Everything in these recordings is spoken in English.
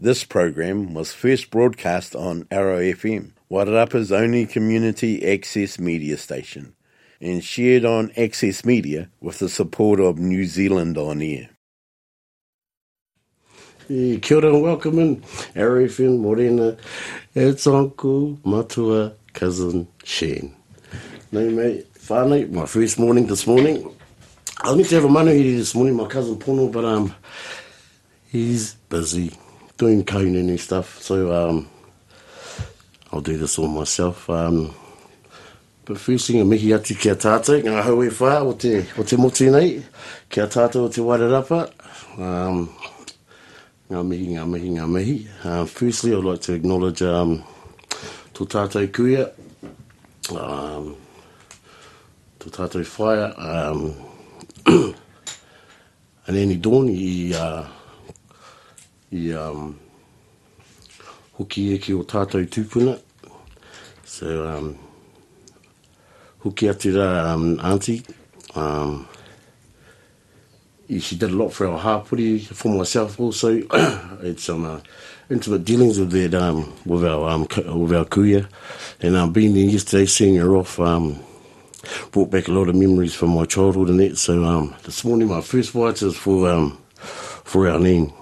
This program was first broadcast on Arrow FM, Wairarapa's only community access media station, and shared on Access Media with the support of New Zealand On Air. Kia ora and welcome in Arrow FM Morena. It's Uncle Matua, Cousin Shane. No, mate, whānau, my first morning this morning. I was meant to have a manuhiri this morning, my cousin Pono, but he's busy doing kaunini stuff, so I'll do this all myself. But first thing, a mihi atu kia tātou, ngā hau e whā o te moti nei, kia tātou o te Wairarapa. Ngā mihi. Firstly, I'd like to acknowledge tō tātou kuia, tō tātou whaia, Anani Dawn i hoki eke o tātou tūpuna. So, hoki atu rā auntie. She did a lot for our hapuri, for myself also. I had some intimate dealings with that, with our kuia. And being there yesterday, seeing her off, brought back a lot of memories from my childhood and that. So this morning, my first bites is for our name.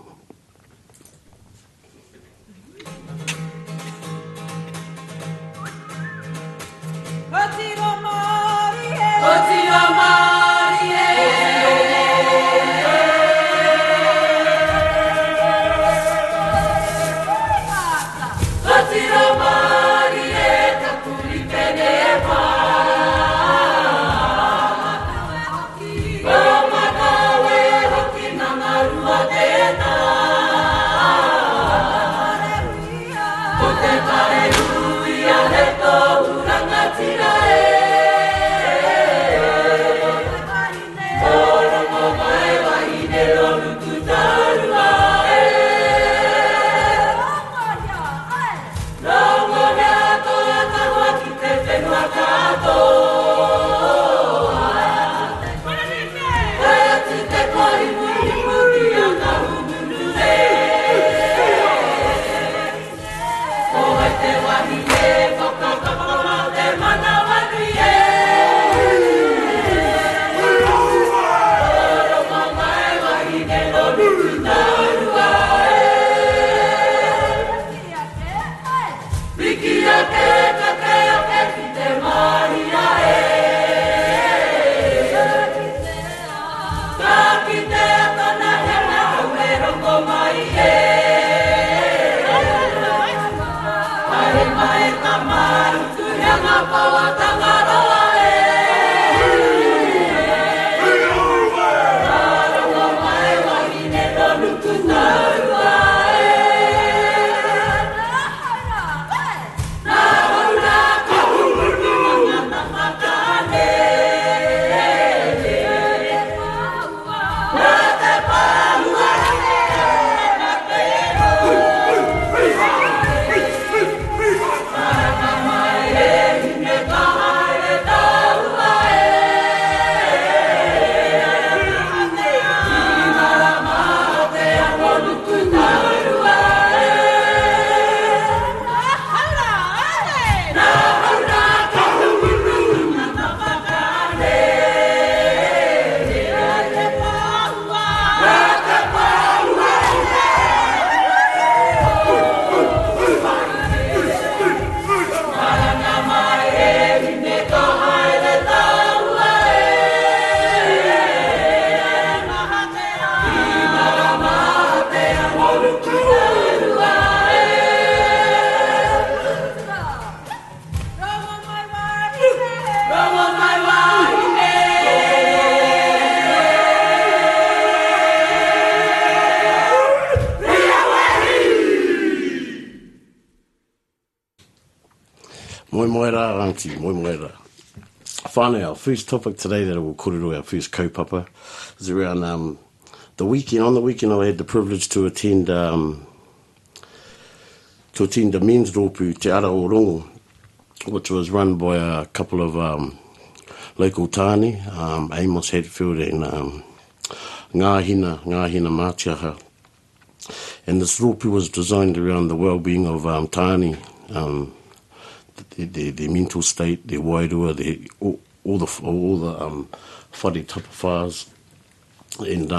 Finally, our first topic today that we'll korero, our first kaupapa, is around the weekend. On the weekend, I had the privilege to attend the men's rōpū Te Ara o Rongo, which was run by a couple of local tāne, Amos Hatfield and Ngāhina Mātiaha. And this rōpū was designed around the well-being of tāne, their mental state, their wairua, all the whare tapawhās. And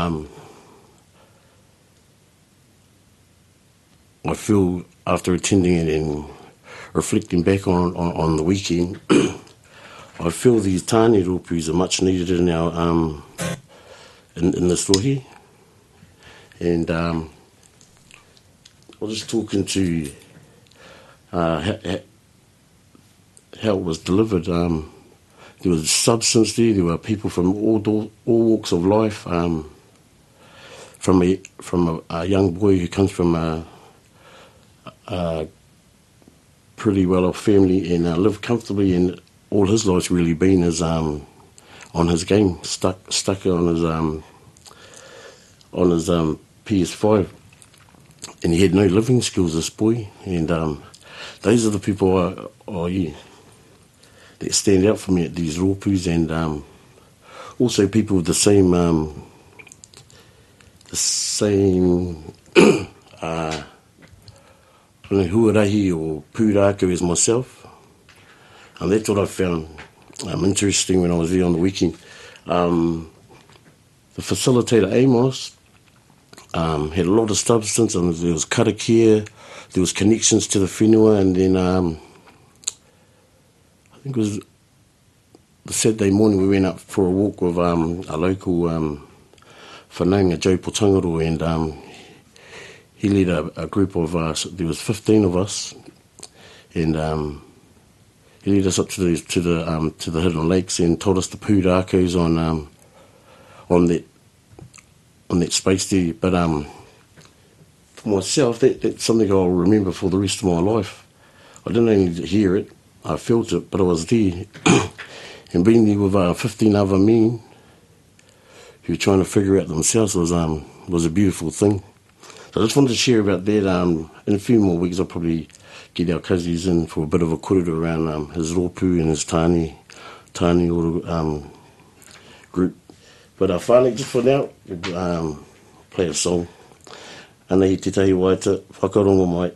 I feel after attending it and reflecting back on the weekend, I feel these tāne rōpūs are much needed in our in this rohe. And I was just talking to how it was delivered. There was substance there were people from all walks of life, from a young boy who comes from a pretty well-off family and lived comfortably, and all his life's really been is on his game, stuck on his PS5, and he had no living skills, this boy. And those are the people that stand out for me at these rōpūs, and also people with the same huarahi or pūrākau as myself. And that's what I found interesting when I was there on the weekend. The facilitator, Amos, had a lot of substance, and there was karakia, there was connections to the whenua, and then I think it was the Saturday morning we went up for a walk with a local whanaunga, Joe Potangaro, and he led a group of us. There was 15 of us, and he led us up to the Hidden Lakes and told us the pūrākaus on that space there. But for myself, that's something I'll remember for the rest of my life. I didn't only hear it, I felt it, but I was there. And being there with 15 other men who were trying to figure out themselves was a beautiful thing. So I just wanted to share about that. In a few more weeks, I'll probably get our cousins in for a bit of a kōrero around his rōpū and his tāne group. But whānau, just for now, we'll play a song. Ana i te tahi waita, whakarongo mai.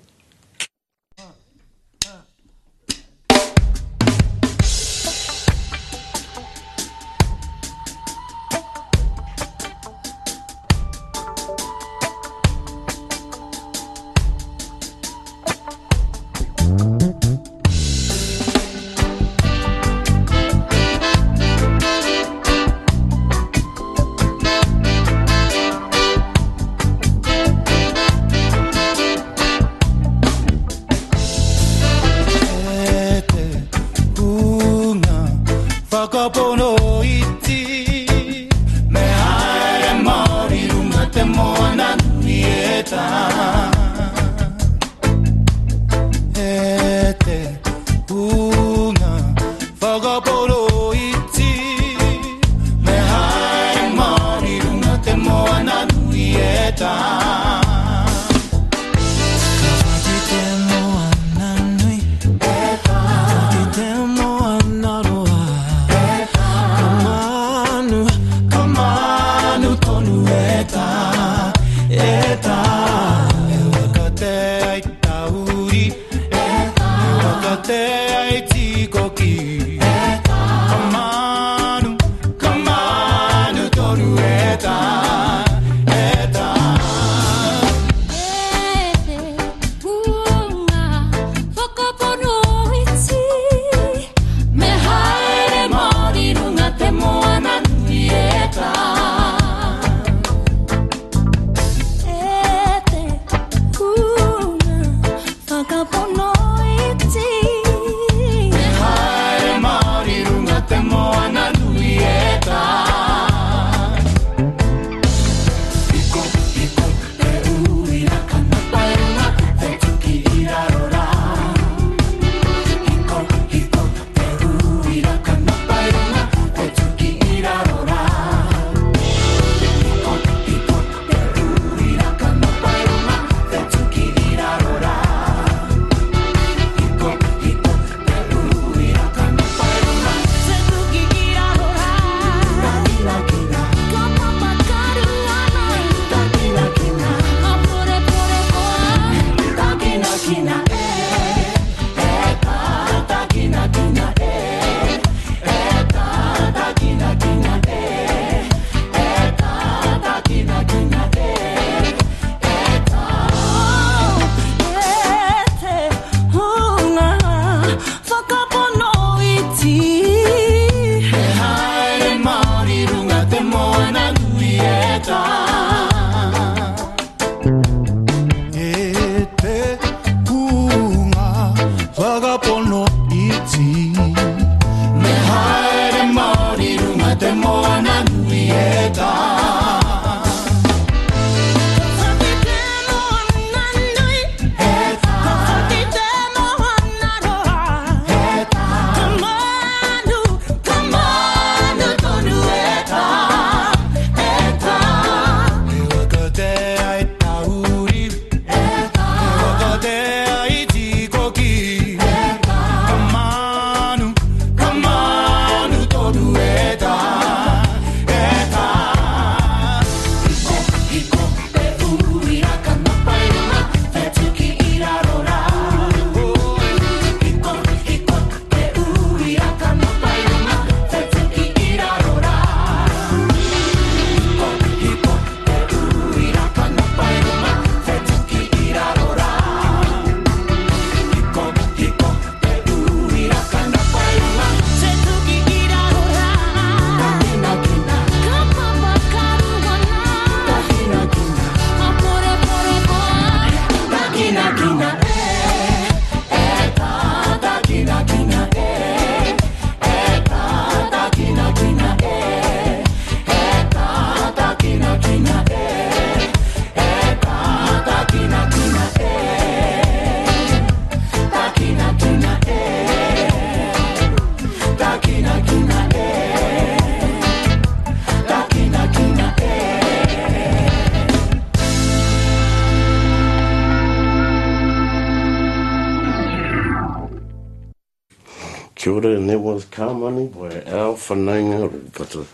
Kia ora, and that was Kamani by Al Whanaunga Rōpata.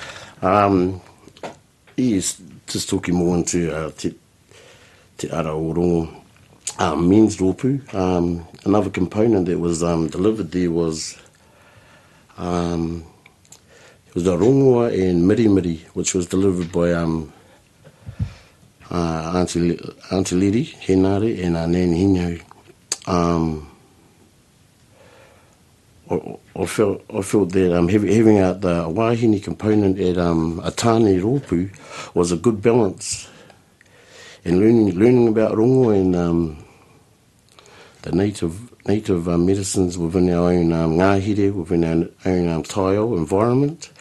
Yes, just talking more into te ara o rongo men's rōpū. Another component that was delivered there was it was the rongoa and mirimiri, which was delivered by Auntie Liri, Henare, and Nani Hino. I felt that having out the wahine component at Atane Rōpū was a good balance, and learning about rongo and the native medicines within our own ngāhere, within our own taio environment,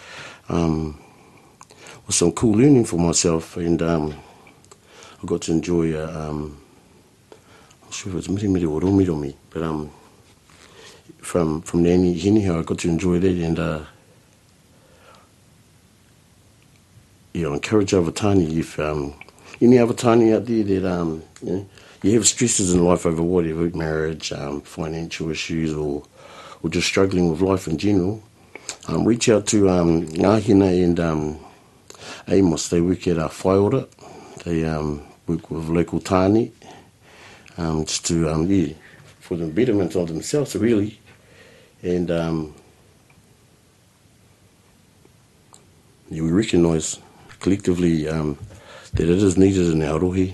was some cool learning for myself, and I got to enjoy. I'm not sure if it's mirimiri or romiromi, but from Nani Hiniho, I got to enjoy that, and encourage Avatani. If any Avatani out there that you have stresses in life over whatever, marriage, financial issues, or just struggling with life in general, reach out to Ngāhina and Amos. They work at Whaiora. They work with local tāne, just to for the betterment of themselves, really. And we recognise collectively that it is needed in our rohi.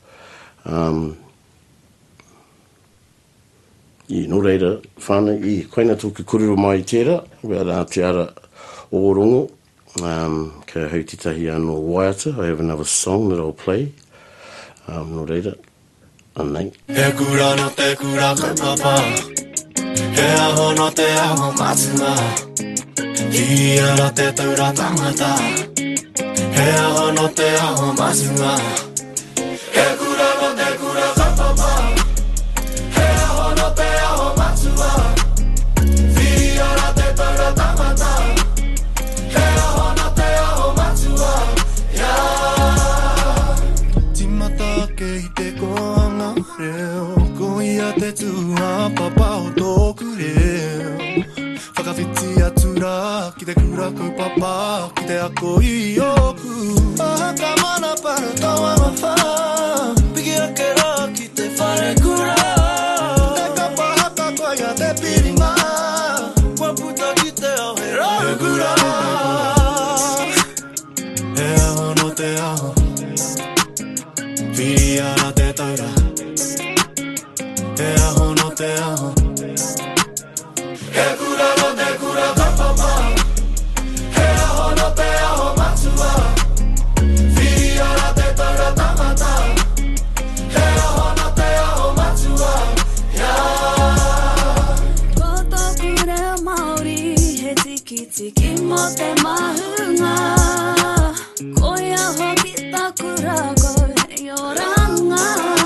Nō reira, whānau, koina tōku korero mai tērā, about te ara o rongo. Ka hau te tahi anō waiata. I have another song that I'll play. Nō reira, anei. He kura no te kura kaupapa, he aho no te aho matua, hi ara te taura tangata, he aho no te aho matua. He kura no te kura kaupapa, he aho no te aho matua, hi ara te taura tangata, he aho no te aho matua. Timata ke i te koanga reo, ko ia te tua papa o tōku reo. Whakawhiti atura ki te kura kaupapa, ki te ako i oku. Ahaka mana para taua mawha, piki ake rā ki te whare kura. Te kapa haka koia te piringa, kua puta ki te ao he rā kura. He aho no te aho, whiri ara te taura. He aho no te aho, he kura no te kura kaupapa, he aho no te aho matua, whiri ara te taura tangata, he aho no te aho matua. Ko tōku reo Māori, he tiki tiki mo te mahunga. Ko ia hoki taku rako he oranga.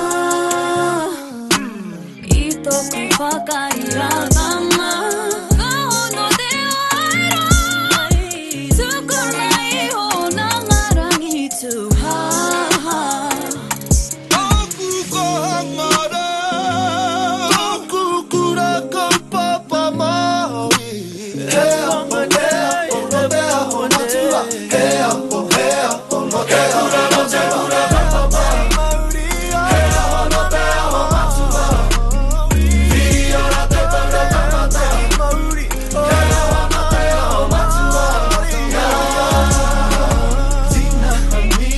I tōku whakairagama, ka hono te aira. Tukuna iho na ngarangi tuhaha. Tōku kohangara, tōku kura kaupapa Māori. He aho ne, no te aho matua, he aho no te aho kaupapa Māori. He aho no te aho matua, hi ara te taura tangata, Māori. He aho no te aho matua. Tina hami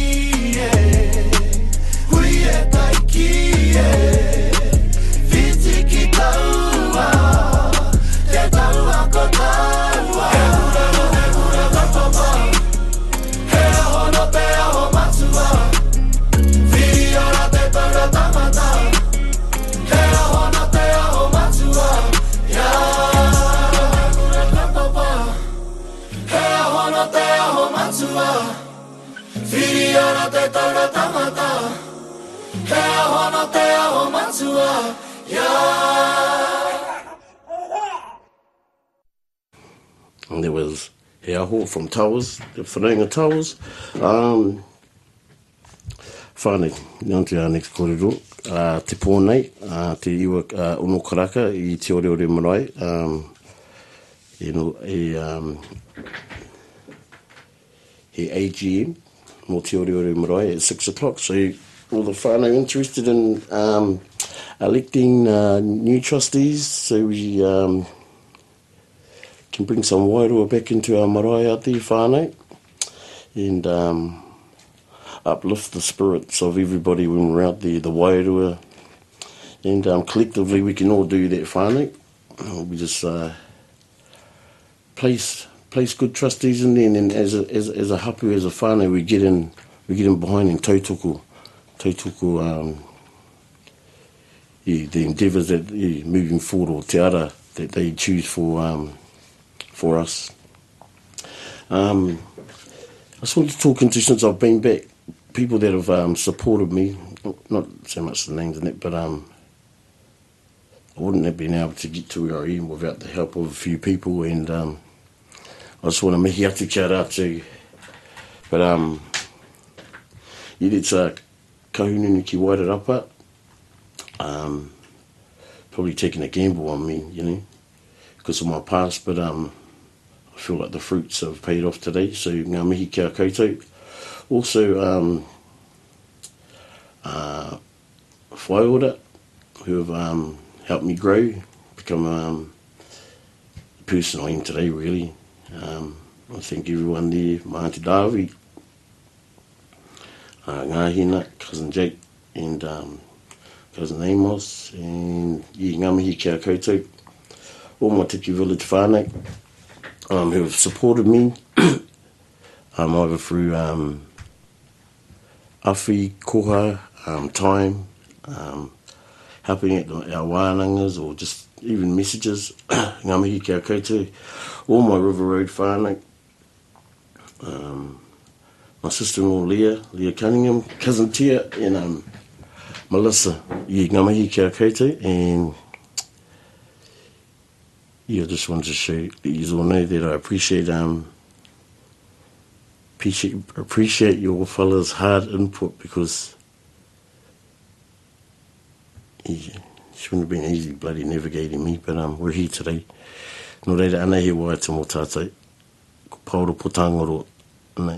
hui e taiki viti ki taua, te taua ko taua. He kura no te kura kaupapa, he aho no te aho matua, whiri ara te taura tangata, he aho no te aho matua. Kura kaupapa, he aho no te aho matua, whiri ara te taura tangata, he aho no te aho matua. And there was He Aho from Towers, the Whanaunga Towers. Whānei, nāng te next kōrero. Te pōnei, te iwa Ono Karaka I te ore marae. he AGM, Mō Te Ore Marae at 6 o'clock. So all the whānau interested in electing new trustees, so we can bring some wairua back into our marae out there whānau, and uplift the spirits of everybody when we're out there, the wairua, and collectively we can all do that whānau. We just place good trustees in there, and then as a hapu, as a whānau, we get in behind and tautoko the endeavours that moving forward, or te ara that they choose for us. I just want to talk into, since I've been back, people that have supported me, not so much the names in it, but I wouldn't have been able to get to where I am without the help of a few people, and I just want to mihi atu kia rātou. But it's kahununu ki Wairarapa, probably taking a gamble on me, because of my past, but I feel like the fruits have paid off today, so ngā mihi kia koutou. Also, whaiora, who have helped me grow, become the person I am today, really. I thank everyone there, my Auntie Davi, Ngāhina, Cousin Jake, and Cousin Amos, and ngā mihi kia koutou. All my Tiki Village whānau who have supported me, either through awhi, koha, time, helping at our wānangas, or just even messages. Ngā mihi kia koutou. All my River Road whānau, my sister-in-law Leah Cunningham, cousin Tia, and Melissa. Ngā mihi kia koutou, and I just wanted to show you all know that I appreciate your fellas' hard input, because it shouldn't have been easy bloody navigating me, but we're here today. Nō reira, ana he waita mō tātou. Ko Paolo Potangaro, nei.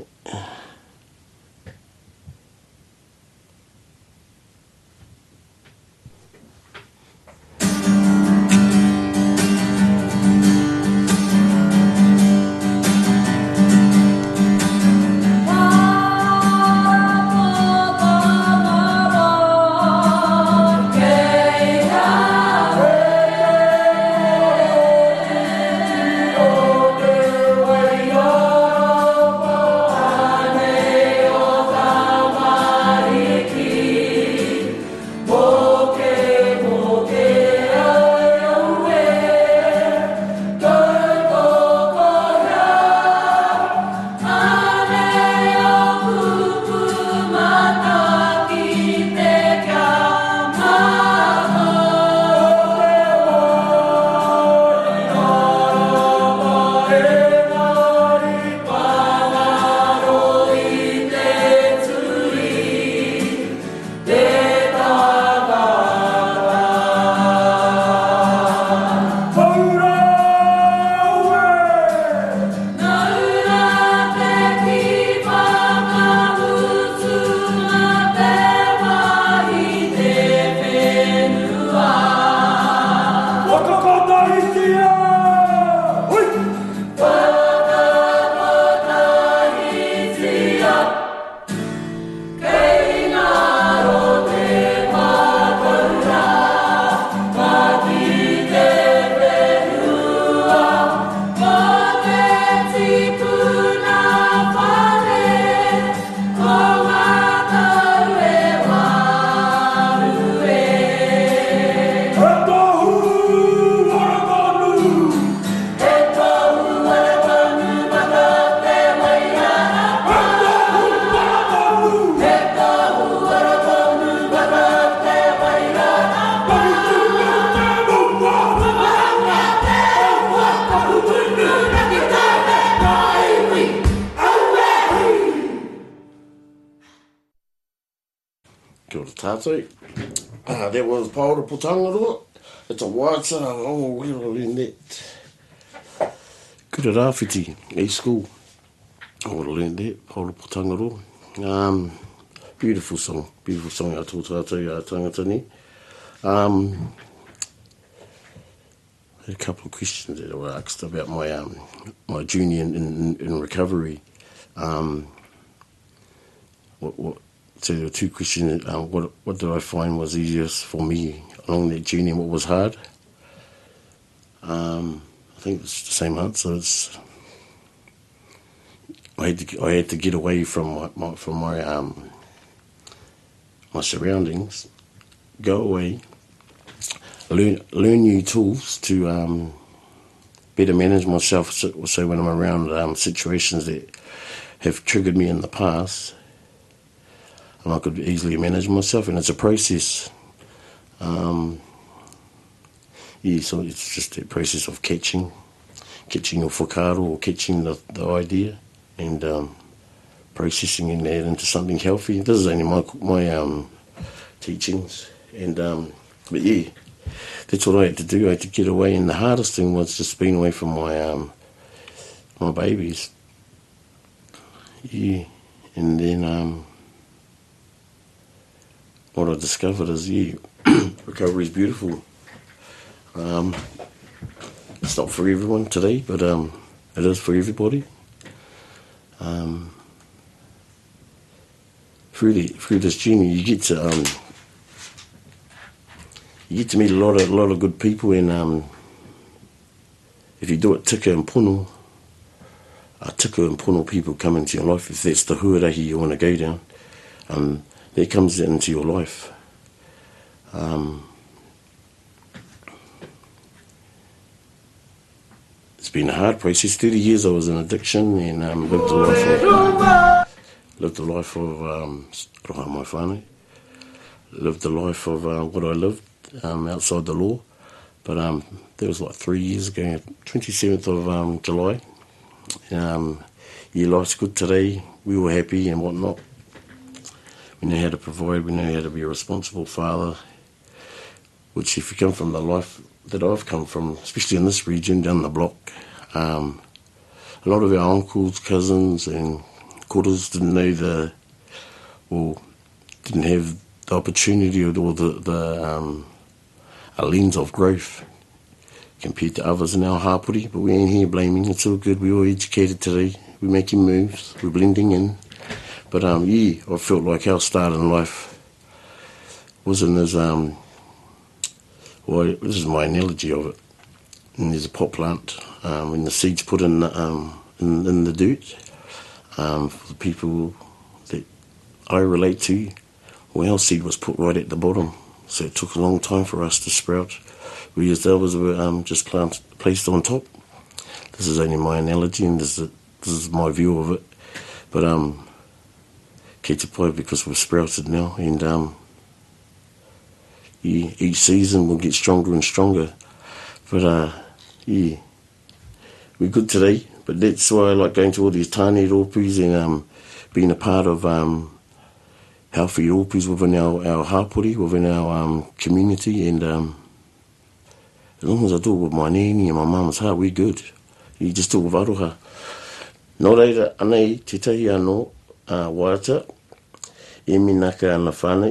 Kia ora tātou. That was Paolo Potangaro. It's a waita, where are we in that? Kura rāwhiti, school. I would have learned that, Holopo Tangaro. Beautiful song I taught tātou tangatani. A couple of questions that were asked about my journey in recovery. So there were two questions. What did I find was easiest for me along that journey, and what was hard? I think it's the same answer. I had to get away from my surroundings, go away, learn new tools to better manage myself. So when I'm around situations that have triggered me in the past, and I could easily manage myself, and it's a process. So it's just a process of catching your whakaaro, or catching the idea, and processing that into something healthy. This is only my teachings, and but yeah, that's what I had to do. I had to get away, and the hardest thing was just being away from my babies. Yeah, and then what I discovered is recovery is beautiful. It's not for everyone today, but it is for everybody. Through this journey, you get to meet a lot of good people, and if you do it tika and pono, people come into your life. If that's the huarahi you want to go down, that comes into your life. It's been a hard process. 30 years I was in addiction, and lived a life of roha mai whānau. Lived the life of what I lived outside the law. But that was like 3 years ago, 27th of July. Life's good today. We were happy and whatnot. We know how to provide. We know how to be a responsible father. Which, if you come from the life that I've come from, especially in this region, down the block, a lot of our uncles, cousins and koras didn't have the opportunity or the a lens of growth compared to others in our hapori, but we ain't here blaming. It's all good. We're all educated today. We're making moves. We're blending in. But I felt like our start in life wasn't as this is my analogy of it. And there's a pot plant. When the seed's put in the dirt, for the people that I relate to, well, our seed was put right at the bottom. So it took a long time for us to sprout. Whereas the others were just placed on top. This is only my analogy, and this is my view of it. But kei te pai, because we've sprouted now, and each season will get stronger and stronger. But we're good today. But that's why I like going to all these tāne rōpus and being a part of healthy rōpus within our hapori, within our community. And as long as I do it with my nini and my mama's heart, we're good. You just do it with aroha. Nō reira, anei, te tahi anō wāta, e minaka ana whānei.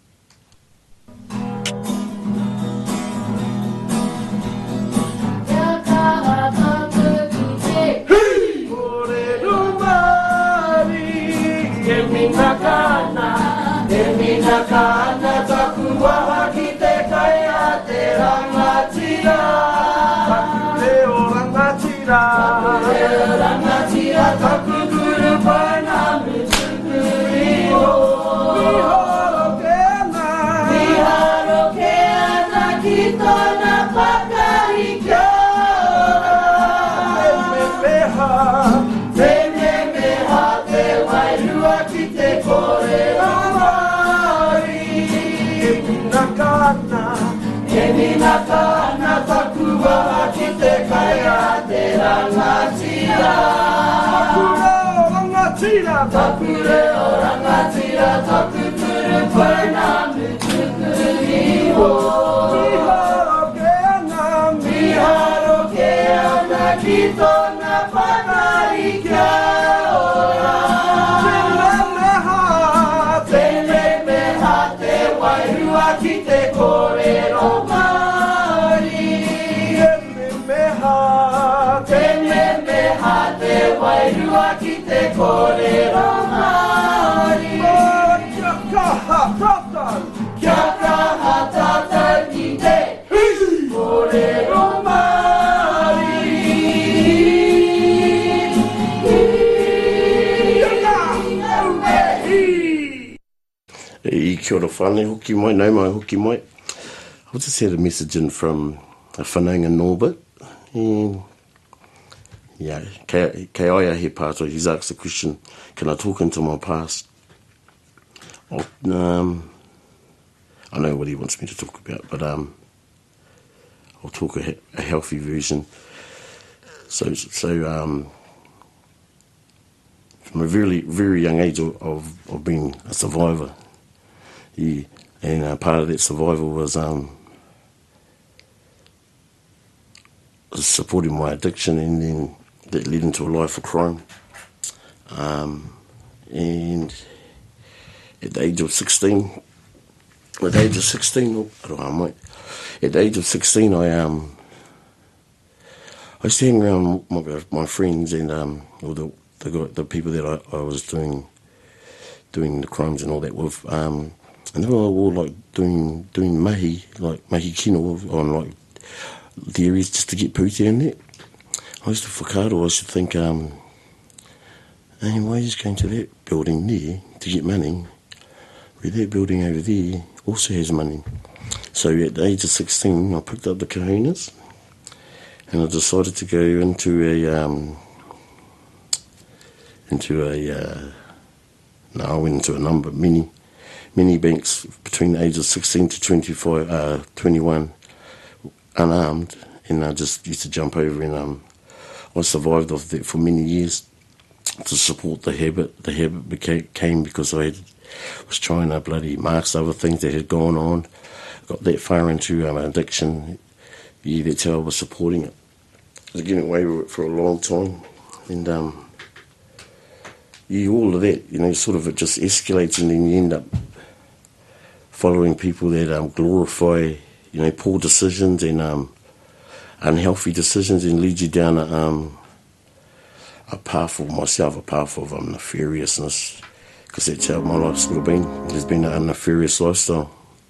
Minakana taku waha ki te kai a te rangatira. Taku reo rangatira. Taku kuru paina mitukuri o. Miharo ke ana ki tona pakarika. Te meha te wairua ki te kore rama. E minakana taku waha ki te kai a te rangatira. Taku reo rangatira, taku kuru paina mitukuri o. Miharo ke ana ki tona kōrero Māori. Te memeha te wairua ki te kōrero Māori. Kia kaha tātou. Kia kaha tātou ki te kōrero Māori. I kia ora whānei, hoki mai, nau mai hoki mai. I just had a message in from a whanaunga Norbert. And yeah, kei aia he pātua, he's asked the question, can I talk into my past? I know what he wants me to talk about, but I'll talk a healthy version. So from a very, very young age of being a survivor, and part of that survival was supporting my addiction, and then that led into a life of crime. And at the age of 16, I used to hang around my friends and all the people that I was doing the crimes and all that with, and they were all like doing mahi kino on like the areas just to get pūtea in there. I used to whakaaro, I used to think, hey, why is going to that building there to get money, where that building over there also has money? So at the age of 16, I picked up the kahunas, and I decided to go into I went into a number, many banks between the ages of 16 to 21, unarmed, and I just used to jump over, and I survived off that for many years to support the habit. The habit came because I was trying to bloody mask other things that had gone on. Got that far into addiction. Yeah, that's how I was supporting it. I was getting away with it for a long time, and all of that, sort of it just escalates, and then you end up following people that glorify, poor decisions and unhealthy decisions, and lead you down a path of nefariousness, because that's how my life's still been. There's been a nefarious lifestyle.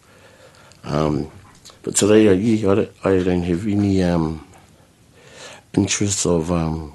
But today, I don't have any interest of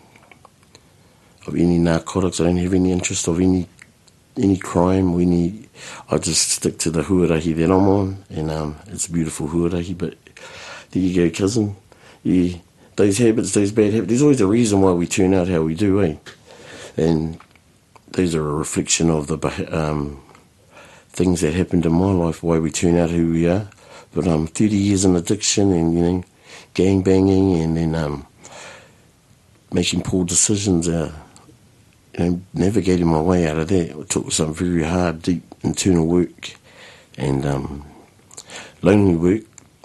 any narcotics. I don't have any interest of any crime. I just stick to the huarahi that I'm on, and it's a beautiful huarahi. But there you go, cousin. Yeah, those habits, those bad habits. There's always a reason why we turn out how we do, eh? And those are a reflection of the things that happened in my life, why we turn out who we are. But 30 years in addiction, and gang banging, and then making poor decisions. Navigating my way out of that. It took some very hard, deep internal work and lonely work,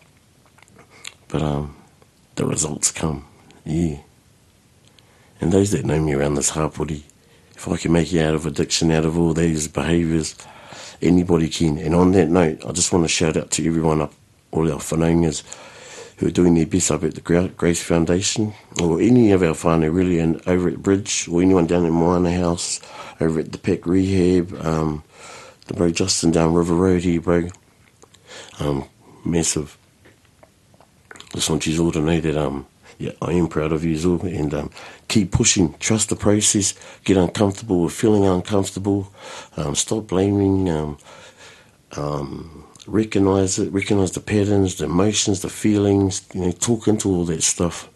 but the results come, yeah. And those that know me around this hapori, if I can make you out of addiction, out of all these behaviours, anybody can. And on that note, I just want to shout out to everyone up, all our whanaungas who are doing their best up at the Grace Foundation, or any of our whānau really, and over at Bridge, or anyone down at Moana House, over at the PAC Rehab, the bro Justin down River Road here, bro. Massive. Just want you all to know that I am proud of you all, and keep pushing, trust the process, get uncomfortable with feeling uncomfortable, stop blaming, recognise it, recognise the patterns, the emotions, the feelings, talk into all that stuff.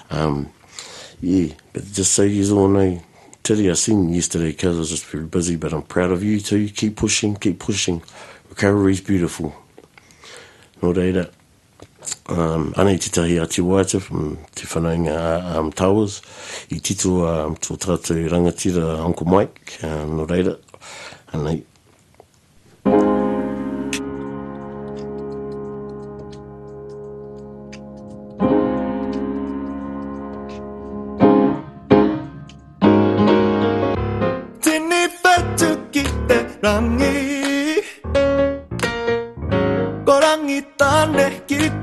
But just so you all know, Tiri, I seen you yesterday because I was just very busy, but I'm proud of you too. Keep pushing, keep pushing. Recovery's beautiful. Nō reira, anei te tahi a te waita from te whanaunga Towers, I tito tō tātou rangatira Uncle Mike, nō reira, anei. Rangi Korangi tane ki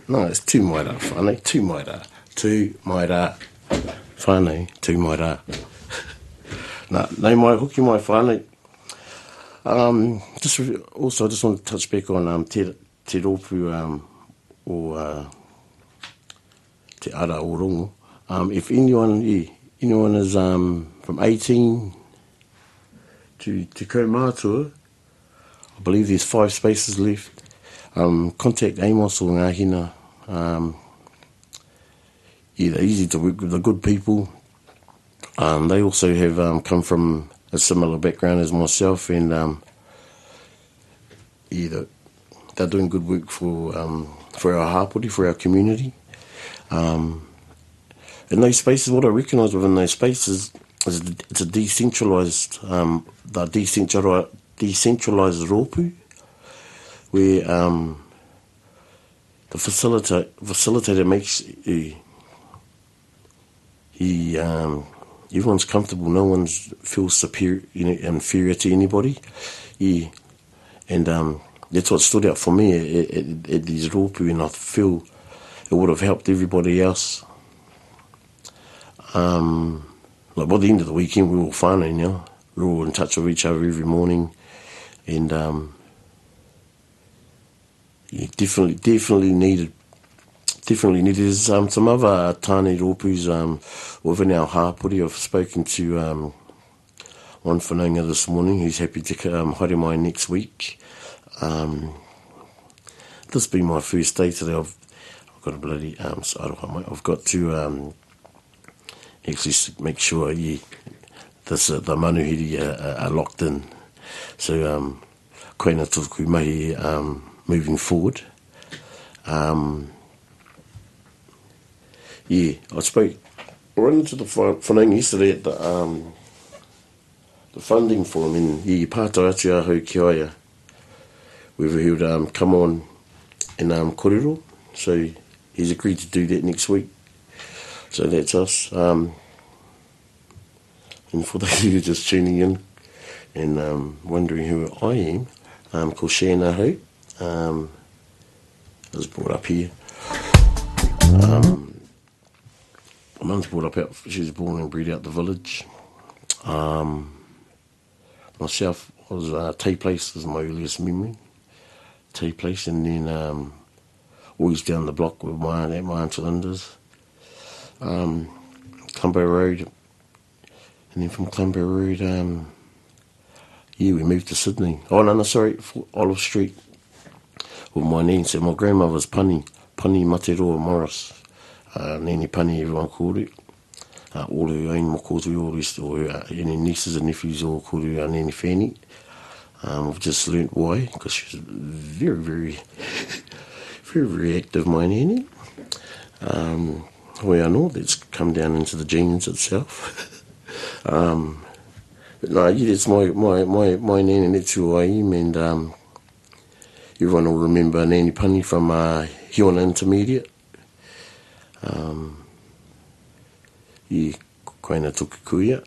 No, it's tū mai rā, whānei, tū mai rā. Tū mai rā, whānei, tū mai rā. Nā, nei mai, hoki mai whānei. Just want to touch back on te rōpū or te ara o rongo. If anyone is from 18 to kaumātua, I believe there's 5 spaces left. Contact Amos or Ngāhina. They're easy to work with, the good people. They also have come from a similar background as myself, and they're doing good work for our hapori, for our community. In those spaces, what I recognise within those spaces is it's a decentralised rōpū, where the facilitator makes everyone's comfortable. No one feels superior, inferior to anybody. Yeah, and that's what stood out for me at these rōpū, and I feel it would have helped everybody else. Like by the end of the weekend, we were all whānau now. We were all in touch with each other every morning, and definitely needed. There's some other tāne rōpūs within our hapori. I've spoken to one whanaunga this morning who's happy to haere mai next week. This being my first day today, I've got a bloody aroha mai. I've got to actually make sure the manuhiri are locked in. So koina tuku mahi moving forward. I ran into the whanaunga yesterday at the funding forum in Pātai atu ahau ki aia, where he would come on and kōrero. So he's agreed to do that next week. So that's us. And for those who are just tuning in and wondering who I am, called Shane Ahau. I was brought up here. My mum's brought up she was born and bred out the village. Myself, I was Tea Place was my earliest memory. Tea Place, and then always down the block with my Aunt Linda's. Clumbo Road, and then from Clumbo Road, we moved to Sydney. Olive Street with my nan. So my grandmother was Pani Materoa Morris. Nene Pani, everyone called it. All her own mokotu, all any nieces and nephews all called her Nene Fanny. I've just learnt why, because she was very, very, very, very active, my nene. I know that's come down into the genes itself. But no, it's my nene, and that's who I am, and everyone will remember Nene Pani from Hiona Intermediate. Koina tuku kuia.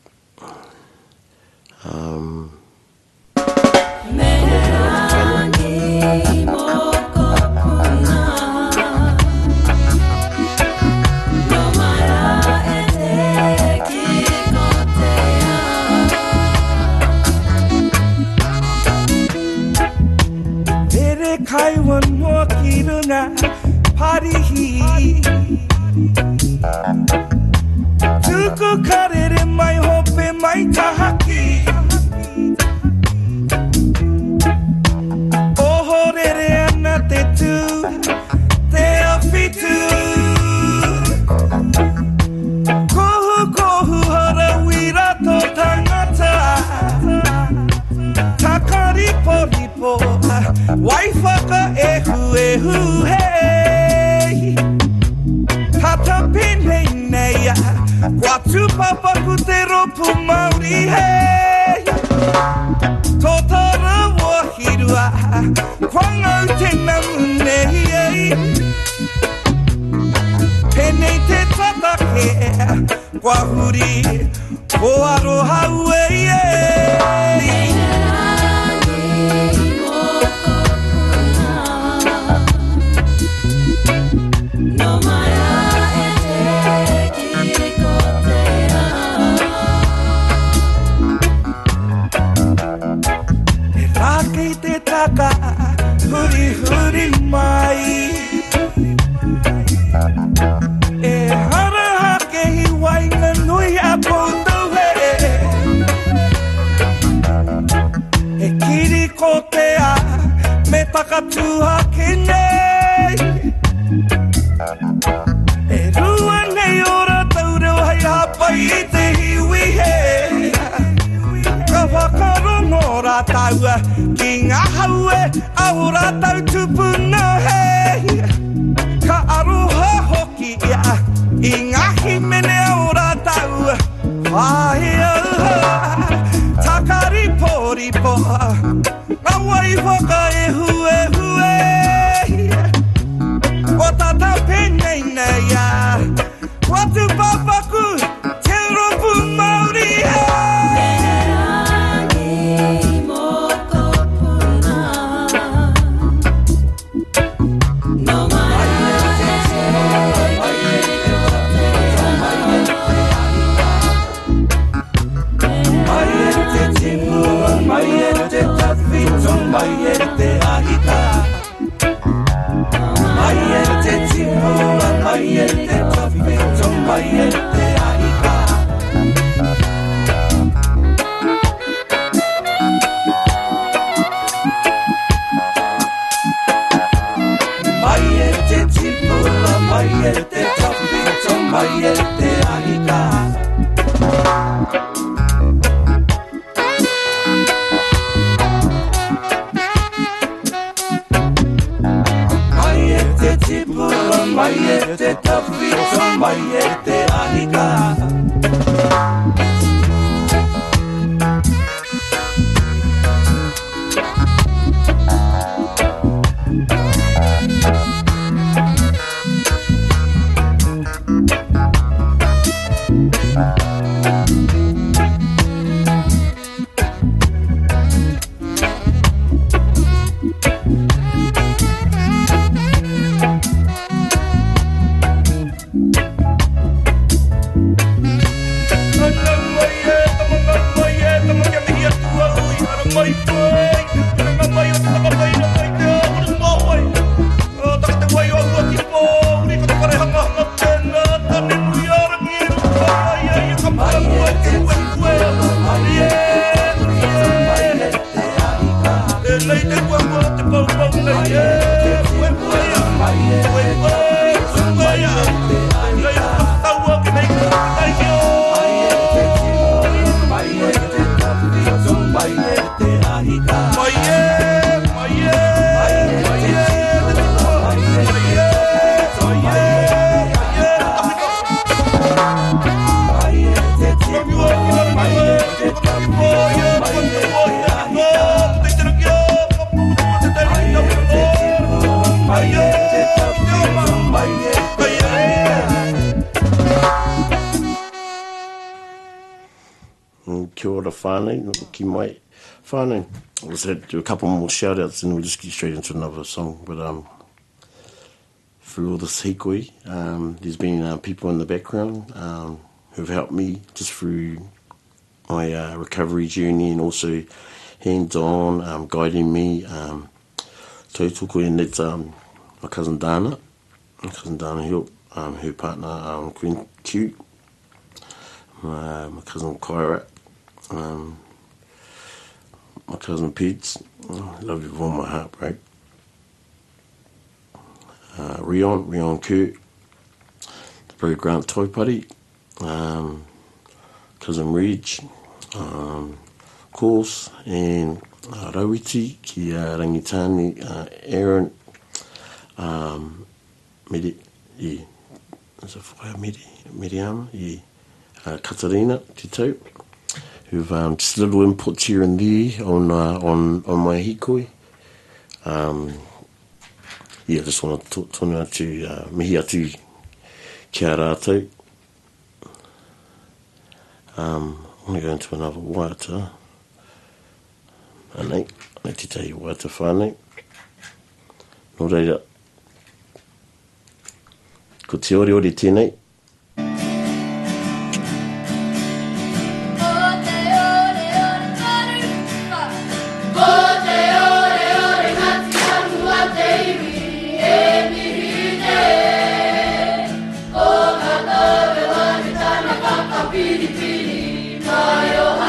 Kaiwan mo kiruna parihi Tuku karere mai hope mai tahaki Ohorere ana te tu te afitu Kohu hara wira to tangata Takari poripo Waifaka ehu hey Tata pine neya Watu papa kutero pumauri hey Totara wahirua Kwanga utena mune hey Pene te tatake Wahuri Oaroha ue hey tua kenei e rua nei ora taureo hai hapai I te hiwi he ka whakarongo rā taua ki ngā haue ahura tau tupuna he ka aroha hoki ia I ngā himene ora taua whahia takari pori poha ngā wai whaka e hue hue o tata penei nei ia watu papaku te ropu Māori Mai e te ahika Mai e te timua Mai e te tawhito Mai e te ahika Mai e te timua Mai e te tawhito Mai e te ahika Mai e te tawhito, mai e te ahika Kia ora whānei, ki mai whānei. Let's do a couple more shout outs and we'll just get straight into another song. But through all this hikoi, there's been people in the background who've helped me just through my recovery journey and also hands-on, guiding me. Tautoko and that's my cousin Dana. My cousin Dana Hill, her partner Queen Q. My cousin Kaira. My cousin Pete, love you with all my heart, right? Rion Kurt, the Bro Grant Toipari, cousin Reg, course, and Rawiti, ki Rangitani, Aaron, Miriam, Katarina, Tito, who've just little input here and there on my hikoi. Just want to tonu atu mihi atu kia rātou. I'm going to go into another waiata. Anei te tahi waiata whānei. Nō reira, ko te ore tēnei.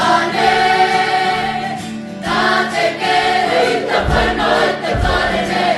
Te kere i te whainga e te whare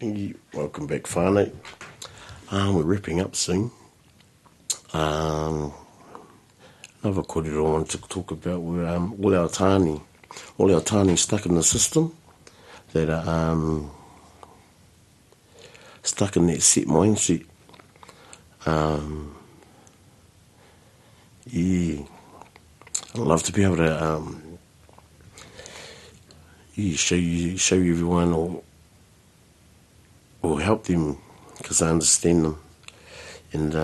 Welcome back, whānau. We're wrapping up soon. Another kōrero I wanted to talk about were all our tāne stuck in the system that are stuck in that set mindset. I'd love to be able to show you everyone or help them because I understand them. And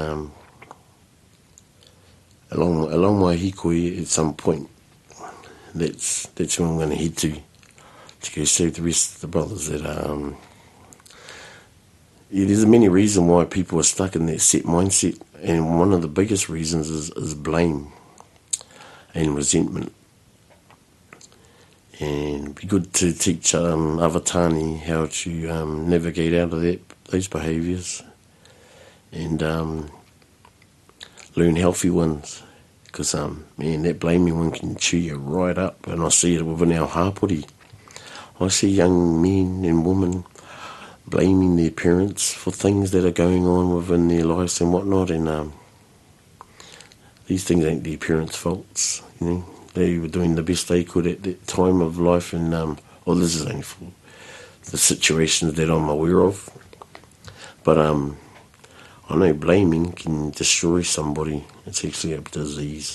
along my hikoi at some point, that's where I'm going to head to go show the rest of the brothers that there's many reasons why people are stuck in that set mindset, and one of the biggest reasons is blame and resentment. And it'd be good to teach other tāne how to navigate out of those behaviours and learn healthy ones, because that blaming one can chew you right up. And I see it within our hapori. I see young men and women blaming their parents for things that are going on within their lives and whatnot, and these things ain't their parents' faults, you know. They were doing the best they could at that time of life, and this is only for the situations that I'm aware of. But I know blaming can destroy somebody. It's actually a disease.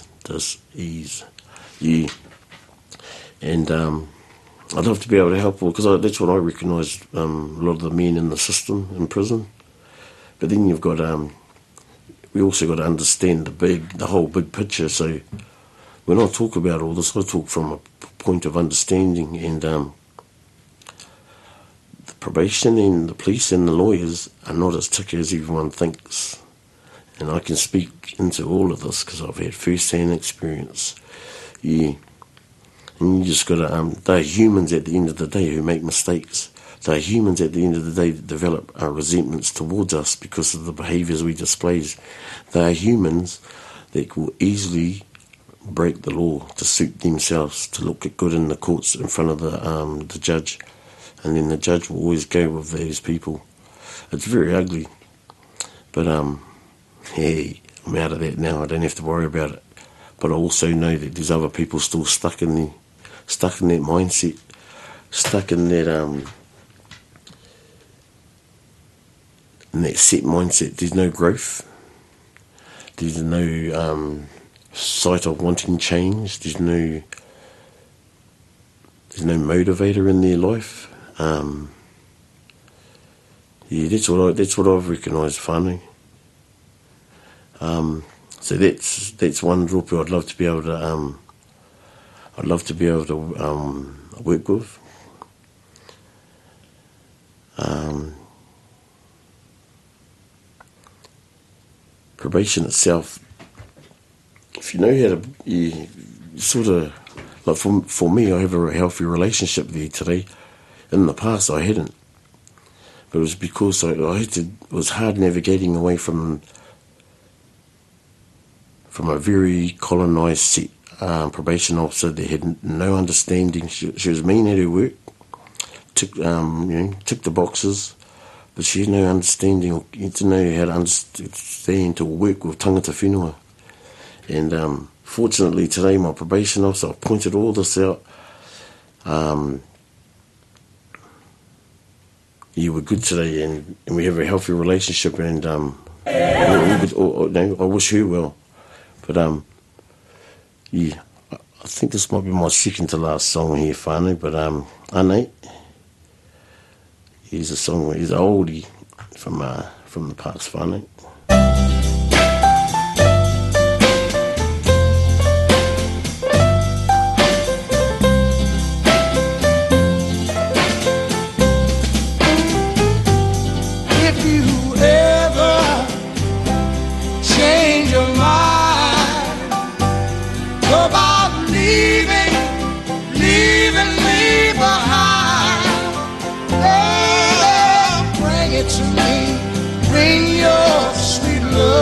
Yeah. And I'd love to be able to help, because that's what I recognise, a lot of the men in the system in prison. But then you've got, we also got to understand the whole big picture. So when I talk about all this, I talk from a point of understanding, and the probation and the police and the lawyers are not as ticky as everyone thinks. And I can speak into all of this because I've had first-hand experience. Yeah. And you just got to, they're humans at the end of the day who make mistakes. They're humans at the end of the day that develop resentments towards us because of the behaviours we display. They're humans that will easily break the law to suit themselves, to look good in the courts in front of the judge. And then the judge will always go with those people. It's very ugly. But, hey, I'm out of that now. I don't have to worry about it. But I also know that there's other people still stuck in that mindset, stuck in that set mindset. There's no growth. There's no sight of wanting change. There's no motivator in their life. That's what I've recognised, whānau. So that's one group I'd love to be able to work with. Probation itself, if you know how to, you sort of, like for me, I have a healthy relationship there today. In the past, I hadn't. But it was because it was hard navigating away from a very colonised set probation officer that had no understanding. She was mean at her work, ticked the boxes, but she had no understanding, or didn't know how to understand to work with tangata whenua. And fortunately today, my probation officer, I pointed all this out. We're good today, and we have a healthy relationship, and I wish her well. But I think this might be my second to last song here, whānau, but Anei, he's a oldie from the past, whānau. To me, bring your sweet love.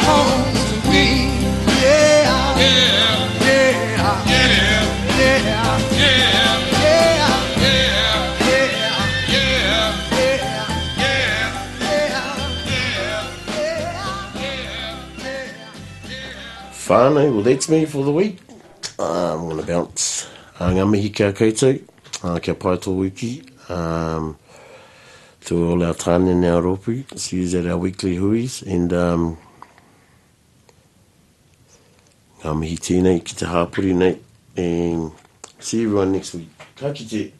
home to me. Yeah, yeah, yeah, yeah, Whānau, well that's me for the week. I'm going to bounce ngamihi kia koutou, kia pai tō wiki, to all our tāne and our ropu. See you at our weekly huis, and ngā mihi tēnei ki te hāpuri nei, and see everyone next week. Ka kite.